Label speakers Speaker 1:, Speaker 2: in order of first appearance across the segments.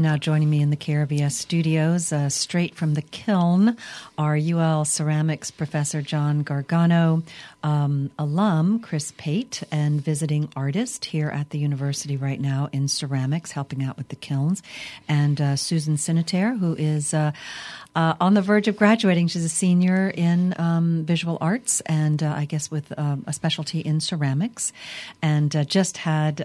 Speaker 1: now joining me in the KRVS studios, straight from the kiln, are UL Ceramics Professor John Gargano, alum Chris Pate, and visiting artist here at the university right now in ceramics, helping out with the kilns, and Susan Sinitaire, who is on the verge of graduating. She's a senior in visual arts and I guess with a specialty in ceramics, and just had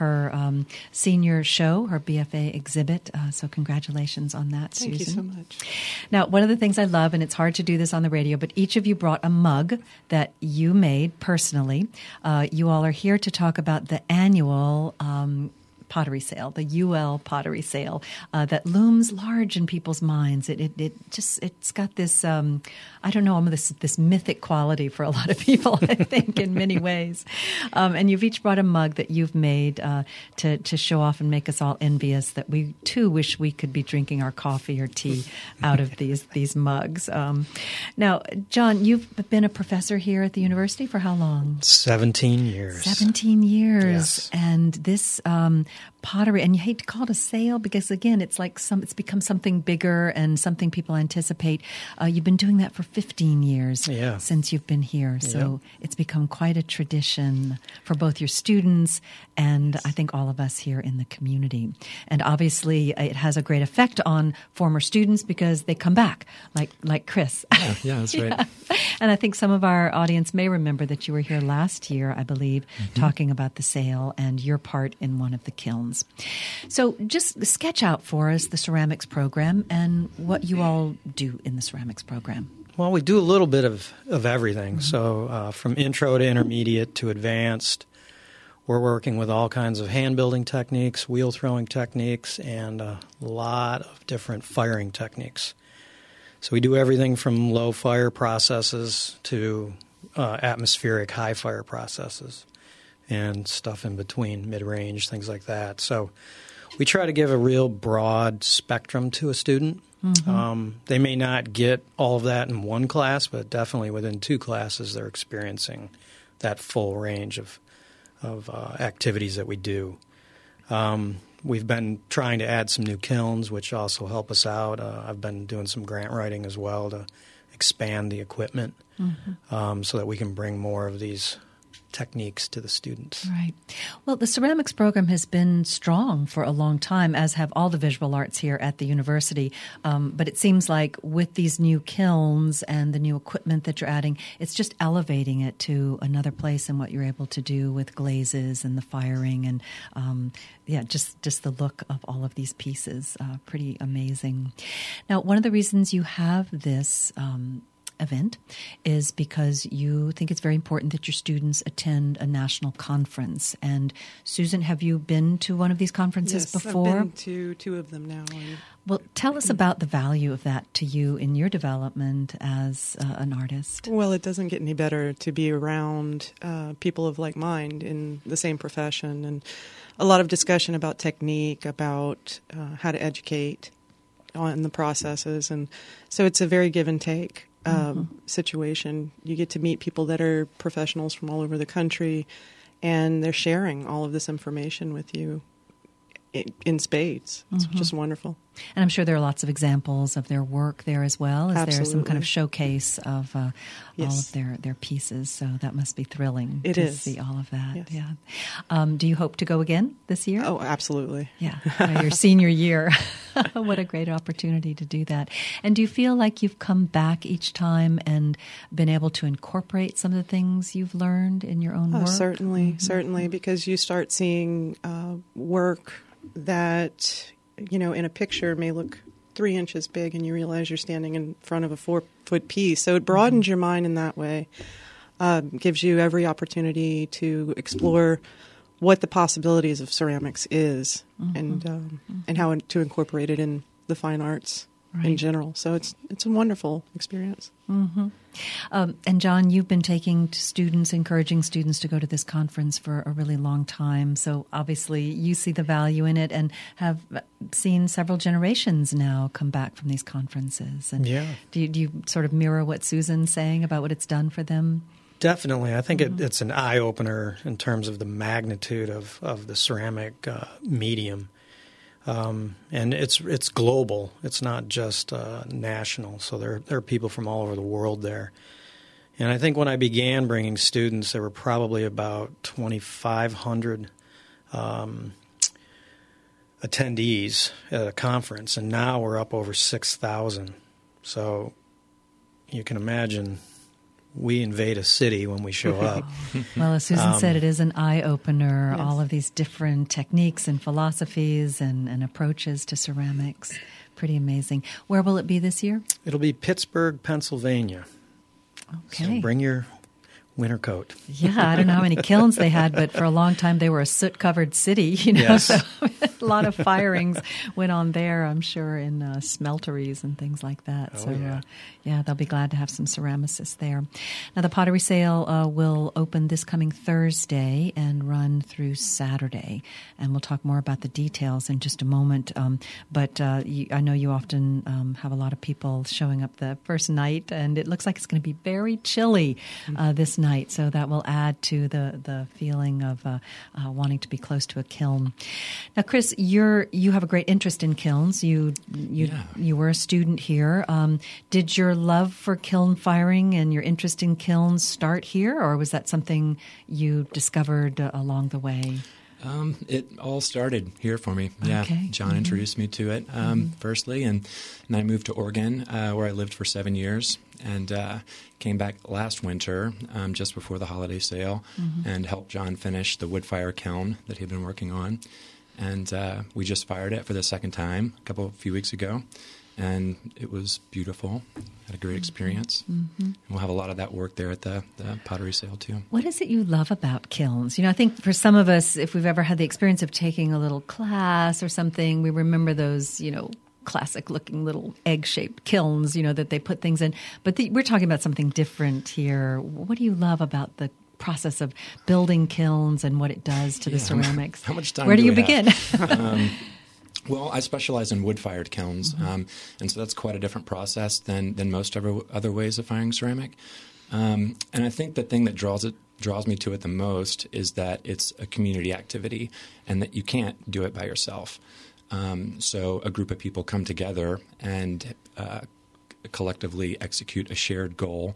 Speaker 1: her senior show, her BFA exhibit. So congratulations on that, Susan.
Speaker 2: Thank you so much.
Speaker 1: Now, one of the things I love, and it's hard to do this on the radio, but each of you brought a mug that you made personally. You all are here to talk about the annual pottery sale, the UL pottery sale, that looms large in people's minds. It's got this, I don't know, this mythic quality for a lot of people, I think, in many ways. And you've each brought a mug that you've made to show off and make us all envious that we too wish we could be drinking our coffee or tea out of these mugs. Now, John, you've been a professor here at the university for how long?
Speaker 3: 17 years.
Speaker 1: 17 years.
Speaker 3: Yes.
Speaker 1: And this pottery, and you hate to call it a sale because, again, it's become something bigger and something people anticipate. You've been doing that for 15 years since you've been here. So it's become quite a tradition for both your students and I think all of us here in the community. And obviously it has a great effect on former students because they come back, like Chris.
Speaker 4: Yeah, that's right.
Speaker 1: Yeah. And I think some of our audience may remember that you were here last year, I believe, talking about the sale and your part in one of the kilns. So just sketch out for us the ceramics program and what you all do in the ceramics program.
Speaker 3: Well, we do a little bit of everything. So from intro to intermediate to advanced, we're working with all kinds of hand building techniques, wheel throwing techniques, and a lot of different firing techniques. So we do everything from low fire processes to atmospheric high fire processes and stuff in between, mid-range, things like that. So we try to give a real broad spectrum to a student. They may not get all of that in one class, but definitely within two classes they're experiencing that full range of activities that we do. We've been trying to add some new kilns, which also help us out. I've been doing some grant writing as well to expand the equipment so that we can bring more of these techniques to the students.
Speaker 1: Right. Well, the ceramics program has been strong for a long time, as have all the visual arts here at the university. But it seems like with these new kilns and the new equipment that you're adding, it's just elevating it to another place in what you're able to do with glazes and the firing and, just the look of all of these pieces. Pretty amazing. Now, one of the reasons you have this event is because you think it's very important that your students attend a national conference. And Susan, have you been to one of these conferences before?
Speaker 2: I've been to two of them now.
Speaker 1: Well, tell us about the value of that to you in your development as an artist.
Speaker 2: Well, it doesn't get any better to be around people of like mind in the same profession, and a lot of discussion about technique, about how to educate on the processes. And so it's a very give and take situation. You get to meet people that are professionals from all over the country, and they're sharing all of this information with you in spades. It's just wonderful.
Speaker 1: And I'm sure there are lots of examples of their work there as well. Is there some kind of showcase of all of their pieces? So that must be thrilling to see all of that.
Speaker 2: Yes.
Speaker 1: Yeah. Do you hope to go again this year?
Speaker 2: Oh, absolutely.
Speaker 1: Yeah. Your senior year. What a great opportunity to do that. And do you feel like you've come back each time and been able to incorporate some of the things you've learned in your own work?
Speaker 2: Certainly, because you start seeing work that, in a picture may look 3 inches big, and you realize you're standing in front of a 4-foot piece. So it broadens your mind in that way, gives you every opportunity to explore what the possibilities of ceramics is and how to incorporate it in the fine arts in general. So it's a wonderful experience.
Speaker 1: And John, you've been encouraging students to go to this conference for a really long time. So obviously you see the value in it and have seen several generations now come back from these conferences. And do you sort of mirror what Susan's saying about what it's done for them?
Speaker 3: Definitely. I think it's an eye-opener in terms of the magnitude of the ceramic medium. And it's global. It's not just national. So there are people from all over the world there. And I think when I began bringing students, there were probably about 2,500 attendees at a conference, and now we're up over 6,000. So you can imagine we invade a city when we show up.
Speaker 1: Well, as Susan said, it is an eye-opener, yes. All of these different techniques and philosophies and approaches to ceramics. Pretty amazing. Where will it be this year?
Speaker 3: It'll be Pittsburgh, Pennsylvania.
Speaker 1: Okay.
Speaker 3: So bring your winter coat.
Speaker 1: Yeah, I don't know how many kilns they had, but for a long time they were a soot-covered city,
Speaker 3: Yes.
Speaker 1: So a lot of firings went on there, I'm sure, in smelteries and things like that. Yeah, they'll be glad to have some ceramicists there. Now, the pottery sale will open this coming Thursday and run through Saturday, and we'll talk more about the details in just a moment. But I know you often have a lot of people showing up the first night, and it looks like it's going to be very chilly this night, so that will add to the feeling of wanting to be close to a kiln. Now, Chris, you have a great interest in kilns. You were a student here. Did your love for kiln firing and your interest in kilns start here, or was that something you discovered along the way?
Speaker 4: It all started here for me. Yeah,
Speaker 1: okay.
Speaker 4: John introduced me to it firstly, and I moved to Oregon, where I lived for 7 years, and came back last winter, just before the holiday sale, and helped John finish the wood fire kiln that he'd been working on. And we just fired it for the second time a few weeks ago, and it was beautiful. Had a great experience. And we'll have a lot of that work there at the pottery sale too.
Speaker 1: What is it you love about kilns? I think for some of us, if we've ever had the experience of taking a little class or something, we remember those, classic-looking little egg-shaped kilns, that they put things in. But we're talking about something different here. What do you love about the process of building kilns and what it does to the ceramics?
Speaker 4: How much time
Speaker 1: Where do you
Speaker 4: we
Speaker 1: begin?
Speaker 4: Well, I specialize in wood-fired kilns, and so that's quite a different process than most other ways of firing ceramic. And I think the thing that draws me to it the most is that it's a community activity, and that you can't do it by yourself. So a group of people come together and collectively execute a shared goal.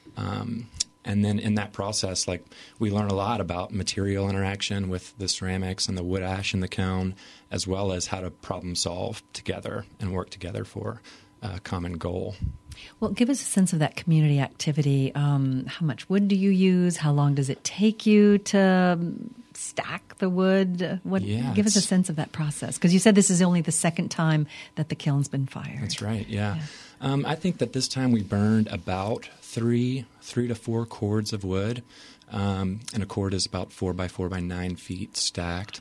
Speaker 4: And then in that process, we learn a lot about material interaction with the ceramics and the wood ash in the kiln, as well as how to problem solve together and work together for a common goal.
Speaker 1: Well, give us a sense of that community activity. How much wood do you use? How long does it take you to stack the wood? Give us a sense of that process, because you said this is only the second time that the kiln's been fired.
Speaker 4: That's right. Yeah. I think that this time we burned about three to four cords of wood, and a cord is about 4 by 4 by 9 feet stacked.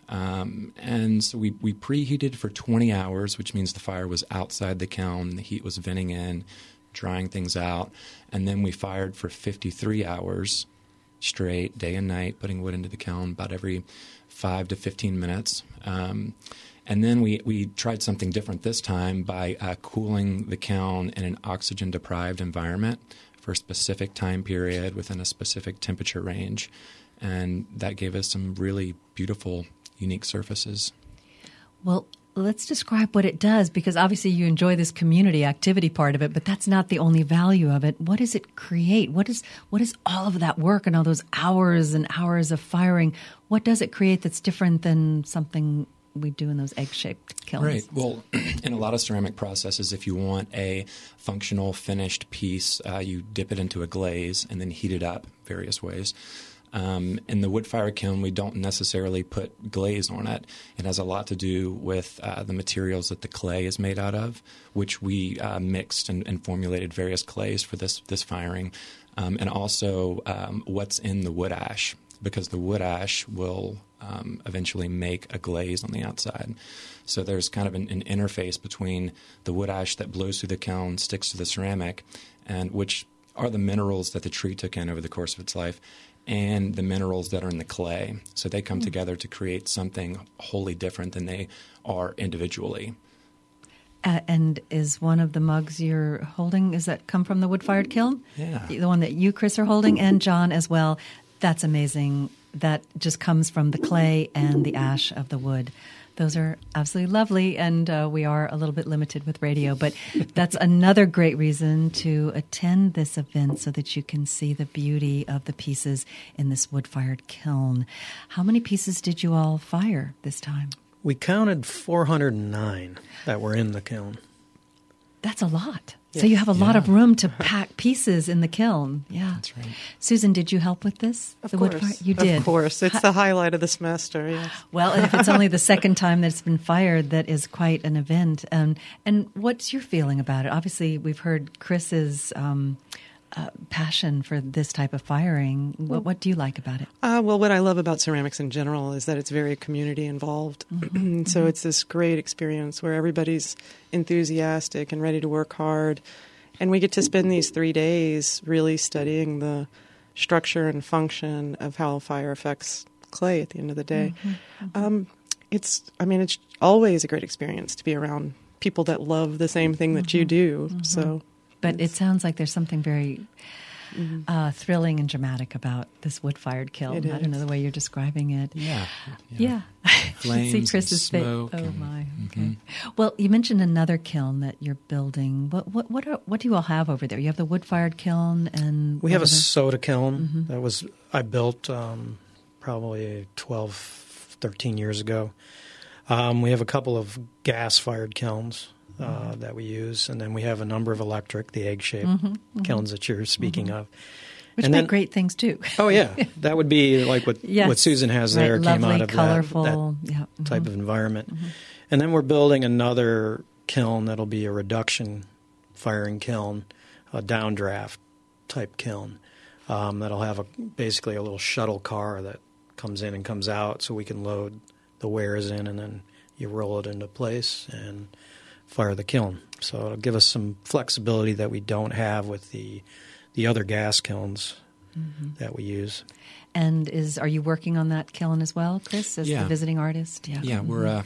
Speaker 4: And so we preheated for 20 hours, which means the fire was outside the kiln, the heat was venting in, drying things out, and then we fired for 53 hours straight, day and night, putting wood into the kiln about every 5 to 15 minutes. And then we tried something different this time by cooling the kiln in an oxygen-deprived environment for a specific time period within a specific temperature range. And that gave us some really beautiful, unique surfaces. Well,
Speaker 1: let's describe what it does, because obviously you enjoy this community activity part of it, but that's not the only value of it. What does it create? What is all of that work and all those hours and hours of firing? What does it create that's different than something we do in those egg-shaped kilns?
Speaker 4: Right. Well, in a lot of ceramic processes, if you want a functional finished piece, you dip it into a glaze and then heat it up various ways. In the wood fire kiln, we don't necessarily put glaze on it. It has a lot to do with the materials that the clay is made out of, which we mixed and formulated various clays for this firing, and also what's in the wood ash, because the wood ash will eventually make a glaze on the outside. So there's kind of an interface between the wood ash that blows through the kiln, sticks to the ceramic, and which are the minerals that the tree took in over the course of its life, and the minerals that are in the clay. So they come together to create something wholly different than they are individually.
Speaker 1: And is one of the mugs you're holding, does that come from the wood-fired kiln?
Speaker 4: Yeah.
Speaker 1: The one that you, Chris, are holding, and John as well. That's amazing. That just comes from the clay and the ash of the wood. Those are absolutely lovely, and we are a little bit limited with radio, but that's another great reason to attend this event so that you can see the beauty of the pieces in this wood-fired kiln. How many pieces did you all fire this time?
Speaker 3: We counted 409 that were in the kiln.
Speaker 1: That's a lot. So you have a lot of room to pack pieces in the kiln. Yeah.
Speaker 4: That's right.
Speaker 1: Susan, did you help with this?
Speaker 2: Of
Speaker 1: the
Speaker 2: course.
Speaker 1: wood fire? You did.
Speaker 2: Of course. It's the highlight of the semester, yes.
Speaker 1: Well, and if it's only the second time that it's been fired, that is quite an event. And what's your feeling about it? Obviously, we've heard Chris's passion for this type of firing. What do you like about it?
Speaker 2: Well, what I love about ceramics in general is that it's very community involved. So it's this great experience where everybody's enthusiastic and ready to work hard. And we get to spend these 3 days really studying the structure and function of how fire affects clay at the end of the day. It's always a great experience to be around people that love the same thing that you do. So.
Speaker 1: But it sounds like there's something very thrilling and dramatic about this wood-fired kiln. I don't know the way you're describing it.
Speaker 4: Yeah. Flames,
Speaker 1: see Chris's face.
Speaker 4: smoke.
Speaker 1: Oh my. Okay. Well, you mentioned another kiln that you're building. What do you all have over there? You have the wood-fired kiln, and
Speaker 3: we have a soda kiln that I built probably 12, 13 years ago. We have a couple of gas-fired kilns that we use, and then we have a number of electric, the egg-shaped kilns that you're speaking of.
Speaker 1: Which make great things too.
Speaker 3: Oh yeah, that would be like what Susan has there,
Speaker 1: lovely,
Speaker 3: came out of
Speaker 1: colorful,
Speaker 3: that type of environment. And then we're building another kiln that'll be a reduction firing kiln, a downdraft type kiln that'll have basically a little shuttle car that comes in and comes out, so we can load the wares in, and then you roll it into place and fire the kiln. So it'll give us some flexibility that we don't have with the other gas kilns that we use.
Speaker 1: And are you working on that kiln as well, Chris, as the visiting artist?
Speaker 4: Yeah, we're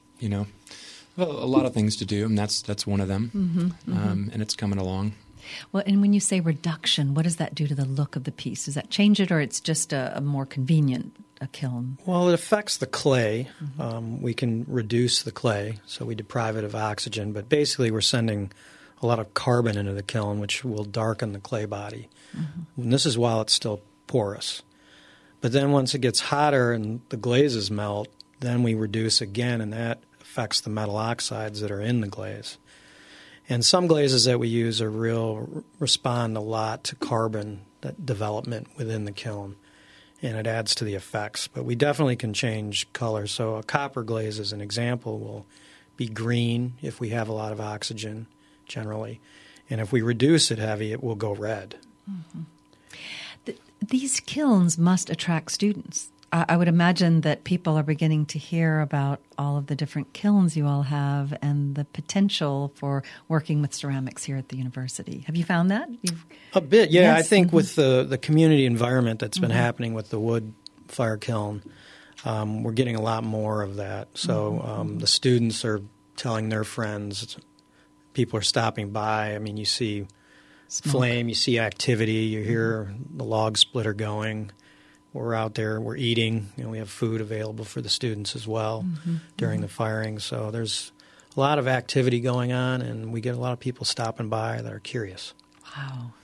Speaker 4: a lot of things to do, and that's one of them. And it's coming along.
Speaker 1: Well, and when you say reduction, what does that do to the look of the piece? Does that change it, or it's just a more convenient kiln?
Speaker 3: Well, it affects the clay. We can reduce the clay, so we deprive it of oxygen. But basically, we're sending a lot of carbon into the kiln, which will darken the clay body. And this is while it's still porous. But then once it gets hotter and the glazes melt, then we reduce again, and that affects the metal oxides that are in the glaze. And some glazes that we use respond a lot to carbon development within the kiln, and it adds to the effects. But we definitely can change color. So a copper glaze, as an example, will be green if we have a lot of oxygen, generally. And if we reduce it heavy, it will go red.
Speaker 1: These kilns must attract students. I would imagine that people are beginning to hear about all of the different kilns you all have and the potential for working with ceramics here at the university. Have you found that?
Speaker 3: A bit, yeah. Yes. I think with the community environment that's been happening with the wood fire kiln, we're getting a lot more of that. So the students are telling their friends, people are stopping by. I mean, you see flame, you see activity, you hear the log splitter going. We're out there, we're eating, we have food available for the students as well during the firing. So there's a lot of activity going on, and we get a lot of people stopping by that are curious.
Speaker 1: Wow.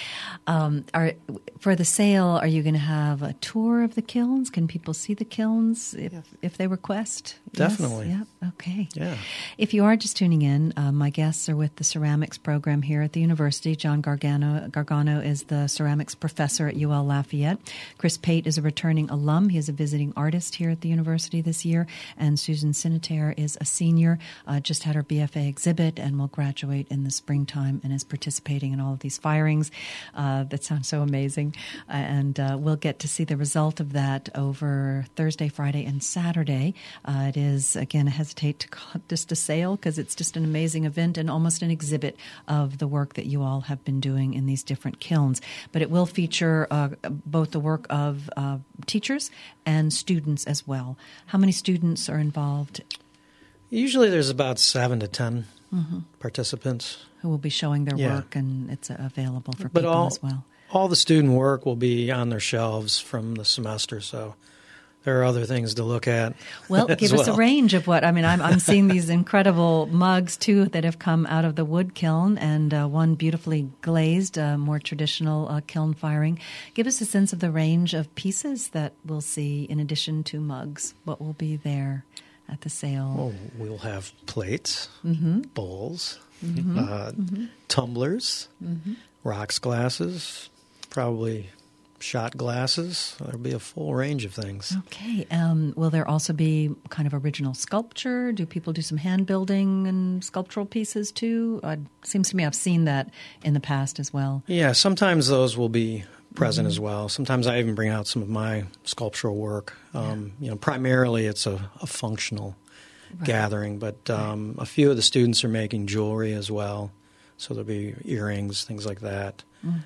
Speaker 1: For the sale, are you going to have a tour of the kilns? Can people see the kilns if they request?
Speaker 3: Definitely.
Speaker 1: Yes? Yeah. Okay.
Speaker 3: Yeah.
Speaker 1: If you are just tuning in, my guests are with the ceramics program here at the university. John Gargano is the ceramics professor at UL Lafayette. Chris Pate is a returning alum. He is a visiting artist here at the university this year. And Susan Sinitaire is a senior, just had her BFA exhibit and will graduate in the springtime and is participating in all of these firings. That sounds so amazing. And we'll get to see the result of that over Thursday, Friday, and Saturday. It is, again, I hesitate to call it just a sale because it's just an amazing event and almost an exhibit of the work that you all have been doing in these different kilns. But it will feature both the work of teachers and students as well. How many students are involved?
Speaker 3: Usually there's about 7 to 10 participants.
Speaker 1: Who will be showing their work, and it's available for people as well.
Speaker 3: All the student work will be on their shelves from the semester, so there are other things to look at.
Speaker 1: Well, give us a range of what. I mean, I'm seeing these incredible mugs, too, that have come out of the wood kiln, and one beautifully glazed, more traditional kiln firing. Give us a sense of the range of pieces that we'll see in addition to mugs. What will be there at the sale?
Speaker 3: Well, we'll have plates, bowls,
Speaker 1: Mm-hmm.
Speaker 3: tumblers, rocks glasses, probably shot glasses. There'll be a full range of things.
Speaker 1: Okay. Will there also be kind of original sculpture? Do people do some hand building and sculptural pieces too? Seems to me I've seen that in the past as well.
Speaker 3: Yeah, sometimes those will be present as well. Sometimes I even bring out some of my sculptural work. Primarily it's a functional gathering, but a few of the students are making jewelry as well. So there'll be earrings, things like that.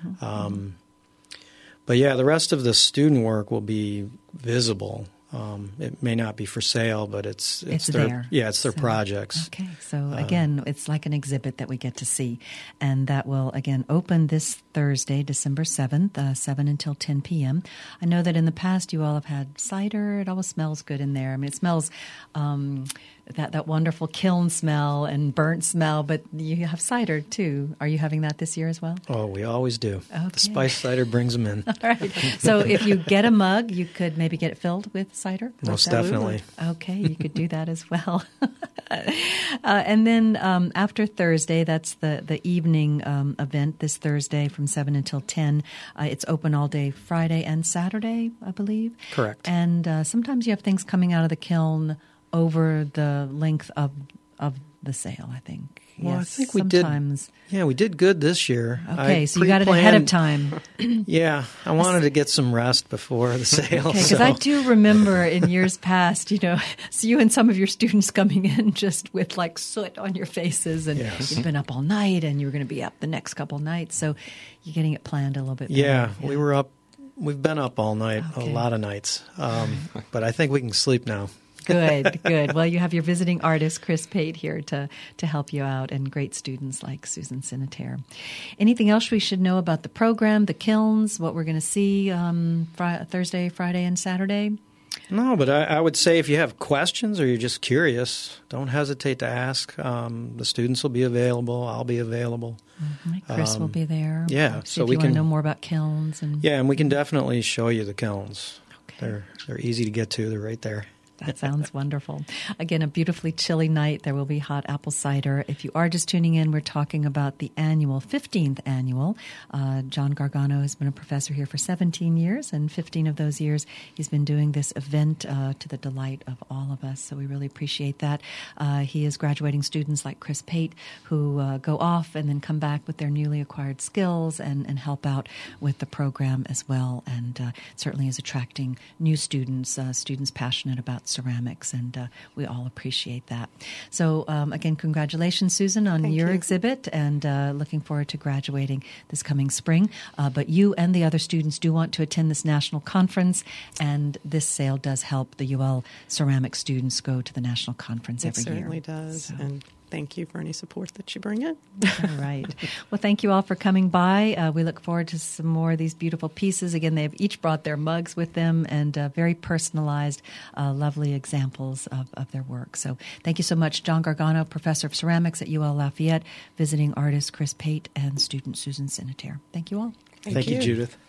Speaker 3: But yeah, the rest of the student work will be visible. It may not be for sale, but it's their,
Speaker 1: there.
Speaker 3: Yeah, it's their projects.
Speaker 1: Okay, so again, it's like an exhibit that we get to see. And that will, again, open this Thursday, December 7th, 7 until 10 p.m. I know that in the past you all have had cider. It always smells good in there. I mean, it smells that wonderful kiln smell and burnt smell, but you have cider too. Are you having that this year as well?
Speaker 3: Oh, we always do.
Speaker 1: Okay.
Speaker 3: The spice cider brings them in.
Speaker 1: All right. So if you get a mug, you could maybe get it filled with cider?
Speaker 3: Most definitely.
Speaker 1: Okay, you could do that as well. And then after Thursday, that's the evening event this Thursday from 7 until 10. It's open all day Friday and Saturday, I believe.
Speaker 3: Correct.
Speaker 1: And sometimes you have things coming out of the kiln over the length of the sale, I think.
Speaker 3: Well,
Speaker 1: yes,
Speaker 3: I think we
Speaker 1: sometimes.
Speaker 3: did. Yeah, we did good this year.
Speaker 1: Okay, so you got it ahead of time.
Speaker 3: Yeah, I wanted to get some rest before the sale.
Speaker 1: Okay, because I do remember in years past, so you and some of your students coming in just with like soot on your faces, and you've been up all night, and you were going to be up the next couple nights, so you're getting it planned a little bit better.
Speaker 3: Yeah, we were up. We've been up all night, a lot of nights, but I think we can sleep now.
Speaker 1: Good. Well, you have your visiting artist, Chris Pate, here to help you out, and great students like Susan Sinatair. Anything else we should know about the program, the kilns, what we're going to see Thursday, Friday, and Saturday?
Speaker 3: No, but I would say if you have questions or you're just curious, don't hesitate to ask. The students will be available. I'll be available.
Speaker 1: Chris will be there.
Speaker 3: Yeah,
Speaker 1: so if you want to know more about kilns.
Speaker 3: And we can definitely show you the kilns. Okay. They're easy to get to. They're right there.
Speaker 1: That sounds wonderful. Again, a beautifully chilly night. There will be hot apple cider. If you are just tuning in, we're talking about the 15th annual. John Gargano has been a professor here for 17 years, and 15 of those years he's been doing this event to the delight of all of us. So we really appreciate that. He is graduating students like Chris Pate who go off and then come back with their newly acquired skills and help out with the program as well. And certainly is attracting new students, students passionate about ceramics, and we all appreciate that. So again, congratulations, Susan, on your exhibit, and looking forward to graduating this coming spring. But you and the other students do want to attend this national conference, and this sale does help the UL ceramic students go to the national conference every year.
Speaker 2: It certainly does, and thank you for any support that you bring in.
Speaker 1: All right. Well, thank you all for coming by. We look forward to some more of these beautiful pieces. Again, they've each brought their mugs with them, and very personalized, lovely examples of their work. So thank you so much, John Gargano, Professor of Ceramics at UL Lafayette, visiting artist Chris Pate, and student Susan Sinatair. Thank you all.
Speaker 3: Thank you, Judith.